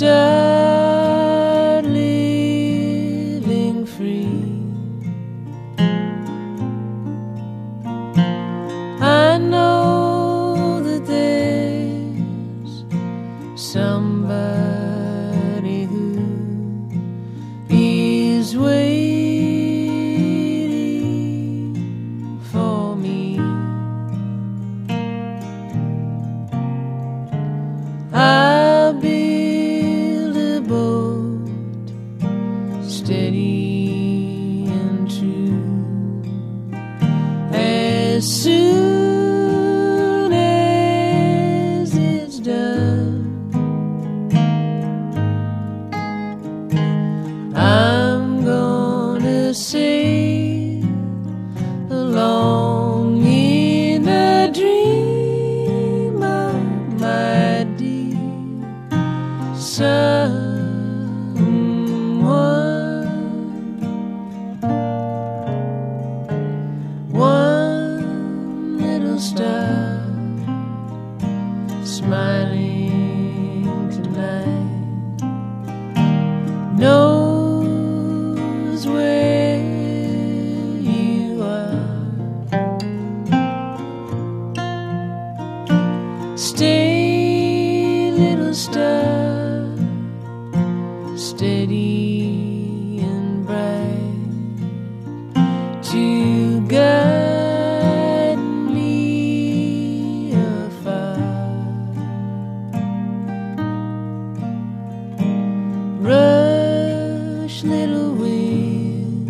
start living free. I know that there's somebody who is waiting for me. I'll build a boat steady and true. As soon as it's done, I'm gonna sail along in a dream of my dear one little star smiling tonight knows where you are. Stay, little star, steady and bright, to guide me afar. Rush, little wind,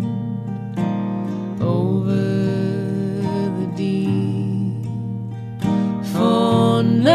over the deep, for now